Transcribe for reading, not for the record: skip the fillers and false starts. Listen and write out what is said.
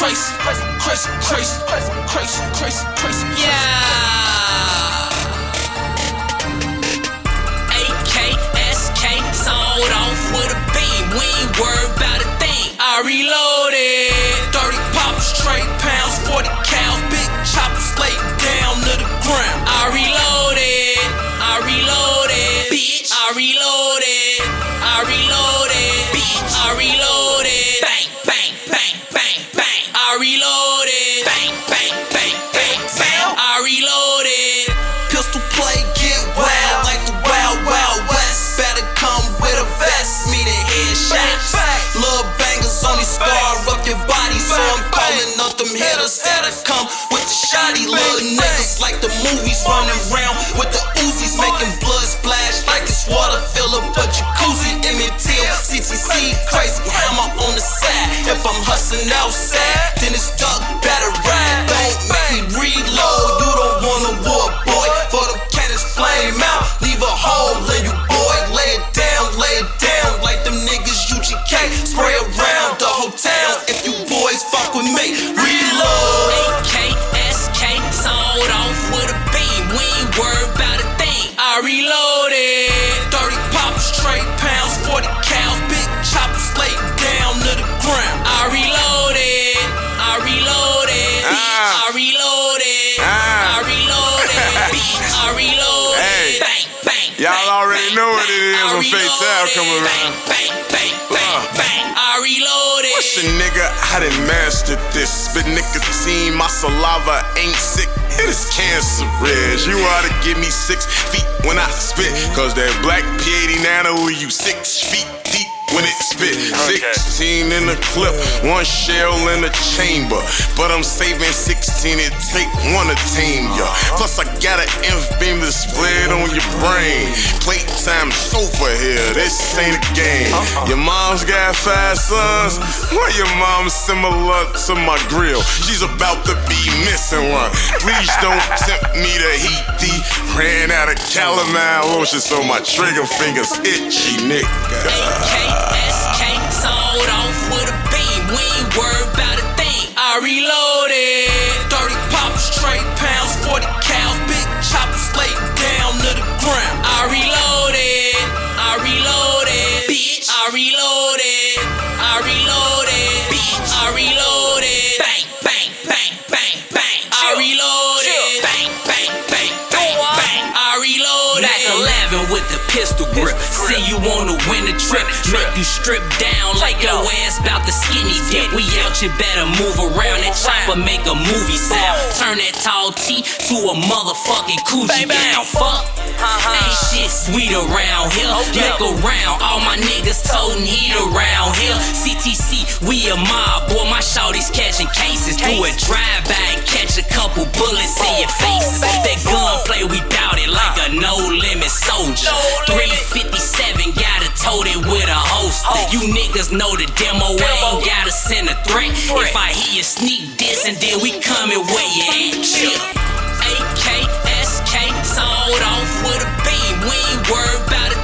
crazy, crazy, crazy, crazy, crazy, crazy. Yeah. AKSK sold off with a beam. We ain't worried about a thing. I reloaded. 30 pops, straight pounds, 40 cows, big choppers laid down to the ground. I reloaded. I reloaded. Bitch. I reloaded. I reloaded. Bitch. I reloaded. Bang, bang, bang, bang, bang. I reloaded. Bang, bang, bang, bang, bang. I reloaded. Pistol play, get wild like the Wild Wild West. Better come with a vest, meet a headshots. Little bangers on these scar up your body, so I'm calling up them hitters that'll come with the shotty. Little niggas like the movies running around with the Uzis, making blood splash like it's water. Fill up a jacuzzi, MTL, CTC, crazy hammer on the side. If I'm hustling outside, then it's duck, better ride. Don't make me reload, you don't want a war, boy. For the cannons flame out, leave a hole in you, boy. Lay it down like them niggas UGK. Spray around the whole town if you boys fuck with me. Reload. AKSK sold off with a beam. We ain't worried about a thing. I reloaded. 30 pops, straight pounds, 40 cows, big choppers laid down to the ground. I reloaded. I reloaded. I reloaded. I reloaded. I reloaded. Hey. Bang, bang. Y'all already know what it is when Fatal come around. Bang, bang, bang, bang, bang. I reloaded. What's your nigga? I done mastered this. Spit nicotine, my saliva ain't sick. It is cancerous. You ought to give me 6 feet when I spit. Cause that black P80 Nano will you 6 feet deep when it spit. 16 in the clip, 1 shell in the chamber. But I'm saving 16, it take 1 to tame ya. Plus I got an inf beam to split on your brain. Playtime sofa here, this ain't a game. Your mom's got 5 sons. Why your mom's similar to my grill? She's about to be missing one. Please don't tempt me to heat thee. Ran out of calamine lotion so my trigger fingers itchy, nigga. AKSK sold off with a beam. We ain't worried about a thing. I reloaded. 30 pops, straight pounds, 40 cows, big choppers laid down to the ground. I reloaded. I reloaded. Bitch. I reloaded. I reloaded. Bitch. I reloaded. Bang, bang, bang, bang, bang. I reloaded. Bang, bang, bang, bang, bang. I reloaded. Mac 11 with the pistol grip. See you wanna win a trip. Make you strip down like your ass bout the skinny dip. We out, you better move around. That chopper make a movie sound. Turn that tall T to a motherfucking coochie down. Fuck. Ain't shit sweet around here. Look around, all my niggas toting heat around here. CTC, we a mob, boy. My shorties catching cases. Do a drive-by and catch a couple bullets in your faces. That gunplay, we bout it like a no-limit soldier. 357, gotta tote it with a holster. You niggas know the demo, ain't gotta send a threat. If I hear you sneak this, and then we coming where you at. AKSK sold off with a beam. We ain't worried about a